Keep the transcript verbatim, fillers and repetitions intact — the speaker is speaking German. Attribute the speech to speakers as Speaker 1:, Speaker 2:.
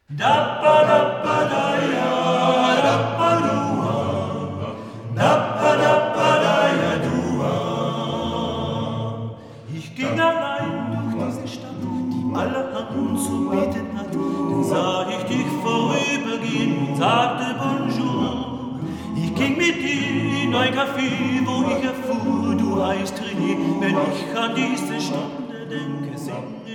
Speaker 1: Ich ging allein durch diese Stadt, die allerhand zu bieten hat. Dann sah ich dich vorübergehen und sagte Bonjour. Ich ging mit dir in ein Café, wo ich erfuhr, du heißt René. Wenn ich an diese Stunde denke, singe